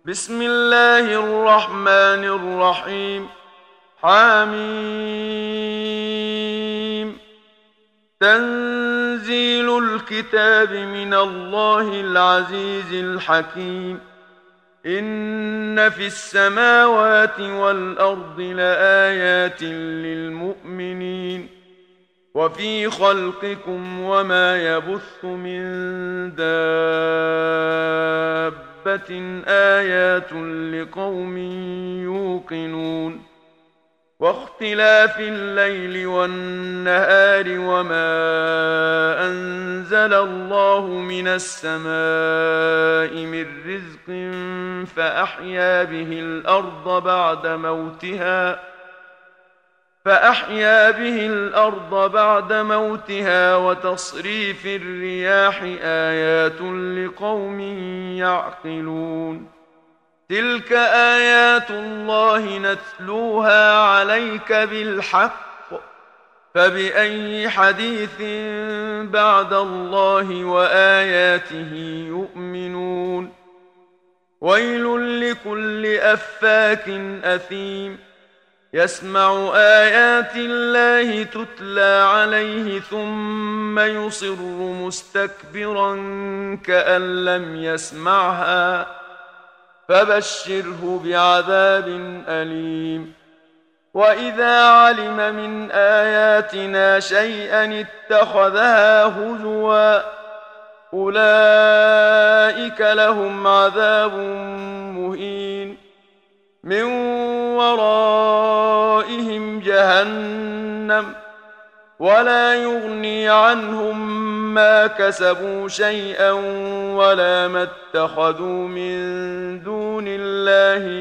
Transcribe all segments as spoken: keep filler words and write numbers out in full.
بسم الله الرحمن الرحيم. حميم. تنزيل الكتاب من الله العزيز الحكيم. إن في السماوات والأرض لآيات للمؤمنين وفي خلقكم وما يبث من دابة آيات لقوم يوقنون. واختلاف الليل والنهار وما أنزل الله من السماء من رزق فأحيا به الأرض بعد موتها فأحيا به الأرض بعد موتها وتصريف الرياح آيات لقوم يعقلون. تلك آيات الله نتلوها عليك بالحق فبأي حديث بعد الله وآياته يؤمنون. ويل لكل أفاك أثيم يسمع آيات الله تتلى عليه ثم يصر مستكبرا كأن لم يسمعها فبشره بعذاب أليم. وإذا علم من آياتنا شيئا اتخذها هزوا أولئك لهم عذاب مهين من ورائهم جهنم ولا يغني عنهم ما كسبوا شيئا ولا ما اتخذوا من دون الله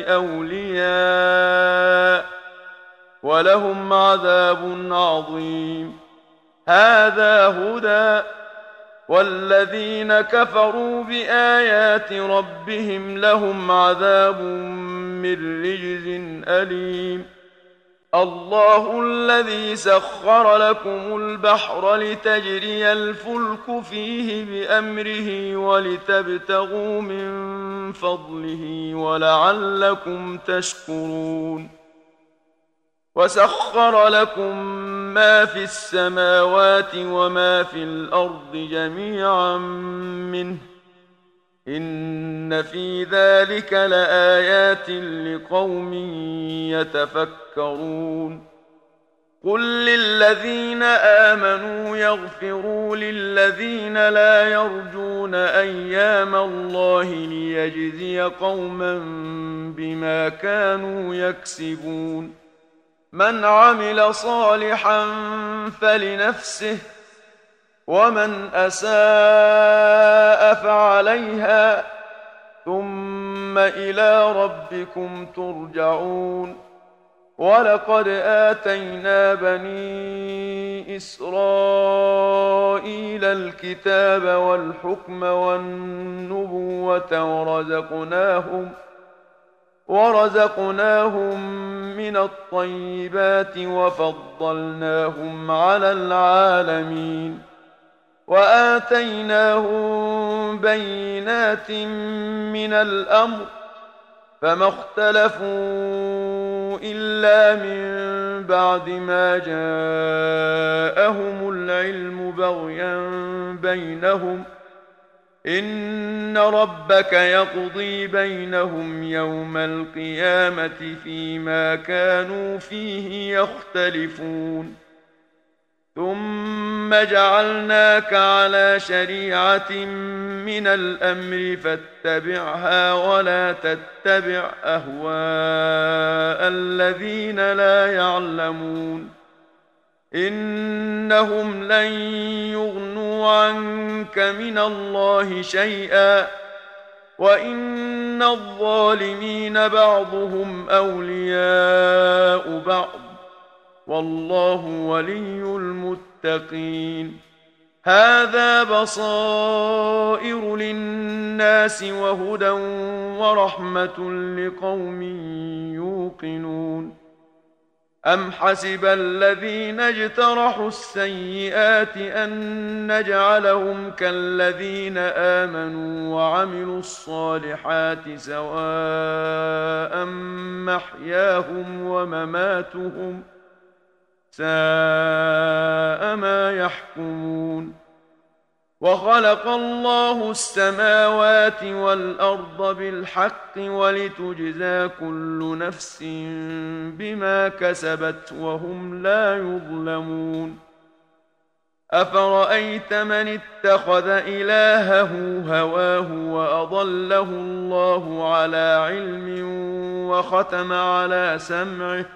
أولياء ولهم عذاب عظيم. هذا هدى والذين كفروا بآيات ربهم لهم عذاب من رجز أليم. الله الذي سخر لكم البحر لتجري الفلك فيه بأمره ولتبتغوا من فضله ولعلكم تشكرون. وسخر لكم ما في السماوات وما في الأرض جميعا منه إن في ذلك لآيات لقوم يتفكرون. قل للذين آمنوا يغفروا للذين لا يرجون أيام الله ليجزي قوما بما كانوا يكسبون. من عمل صالحا فلنفسه ومن أساء فعليها ثم إلى ربكم ترجعون. ولقد آتينا بني إسرائيل الكتاب والحكم والنبوة ورزقناهم ورزقناهم من الطيبات وفضلناهم على العالمين وآتيناهم بينات من الأمر فما اختلفوا إلا من بعد ما جاءهم العلم بغيا بينهم إن ربك يقضي بينهم يوم القيامة فيما كانوا فيه يختلفون. ثم جعلناك على شريعة من الأمر فاتبعها ولا تتبع أهواء الذين لا يعلمون إنهم لن يغنوا عنك من الله شيئا وإن الظالمين بعضهم أولياء بعض والله ولي المتقين. هذا بصائر للناس وهدى ورحمة لقوم يوقنون. أم حسب الذين اجترحوا السيئات أن نجعلهم كالذين آمنوا وعملوا الصالحات سواء محياهم ومماتهم ساء ما يحكمون. وخلق الله السماوات والأرض بالحق ولتجزى كل نفس بما كسبت وهم لا يظلمون. أفرأيت من اتخذ إلهه هواه وأضله الله على علم وختم على سمعه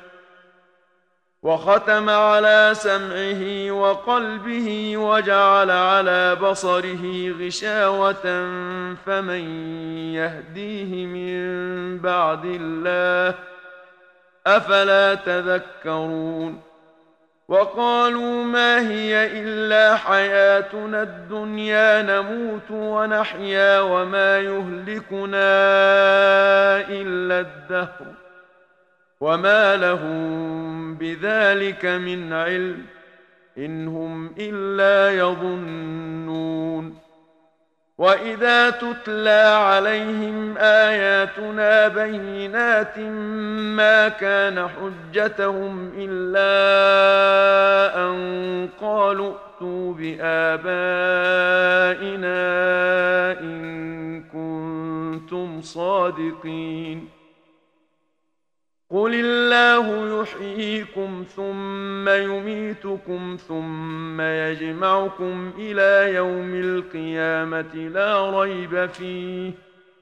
وختم على سمعه وقلبه وجعل على بصره غشاوة فمن يهديه من بعد الله أفلا تذكرون. وقالوا ما هي إلا حياتنا الدنيا نموت ونحيا وما يهلكنا إلا الدهر وما لهم بذلك من علم إن هم إلا يظنون. وإذا تتلى عليهم آياتنا بينات ما كان حجتهم إلا أن قالوا ائتوا بآبائنا إن كنتم صادقين. قل الله يحييكم ثم يميتكم ثم يجمعكم إلى يوم القيامة لا ريب فيه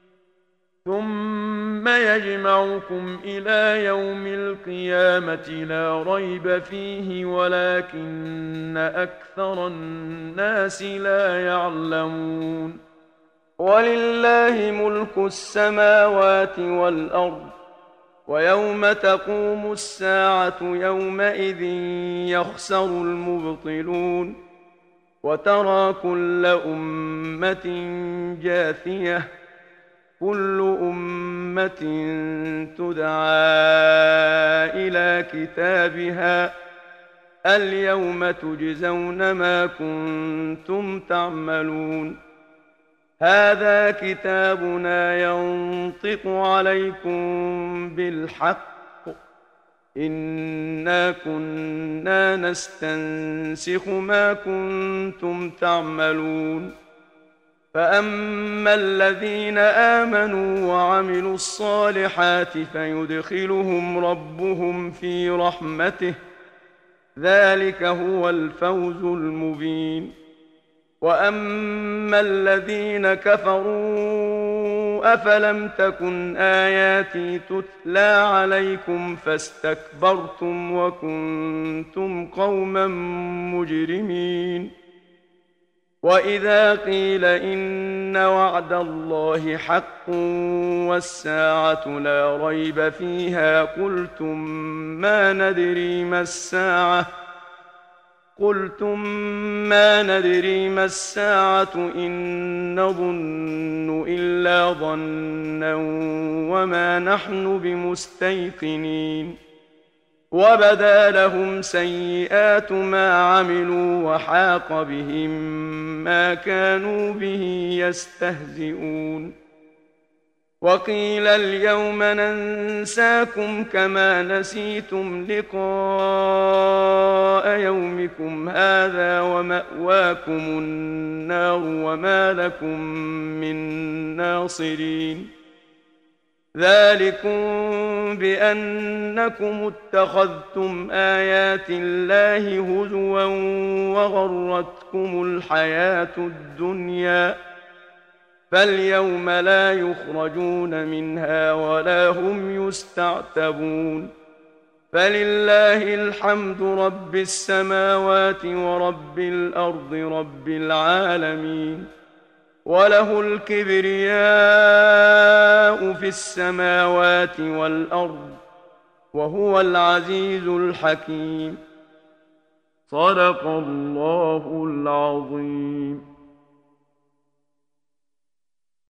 ثم يجمعكم إلى يوم القيامة لا ريب فيه ولكن أكثر الناس لا يعلمون. ولله ملك السماوات والأرض ويوم تقوم الساعة يومئذ يخسر المبطلون. وترى كل أمة جاثية كل أمة تدعى إلى كتابها اليوم تجزون ما كنتم تعملون. هذا كتابنا ينطق عليكم بالحق إنا كنا نستنسخ ما كنتم تعملون. فأما الذين آمنوا وعملوا الصالحات فيدخلهم ربهم في رحمته ذلك هو الفوز المبين. وأما الذين كفروا أفلم تكن آياتي تتلى عليكم فاستكبرتم وكنتم قوما مجرمين. وإذا قيل إن وعد الله حق والساعة لا ريب فيها قلتم ما ندري ما الساعة قلتم ما ندري ما الساعة إن نظن إلا ظنا وما نحن بمستيقنين. وبدا لهم سيئات ما عملوا وحاق بهم ما كانوا به يستهزئون. وقيل اليوم ننساكم كما نسيتم لقاء يومكم هذا ومأواكم النار وما لكم من ناصرين. ذلكم بأنكم اتخذتم آيات الله هزوا وغرتكم الحياة الدنيا فاليوم لا يخرجون منها ولا هم يستعتبون. فلله الحمد رب السماوات ورب الأرض رب العالمين. وله الكبرياء في السماوات والأرض وهو العزيز الحكيم. صدق الله العظيم.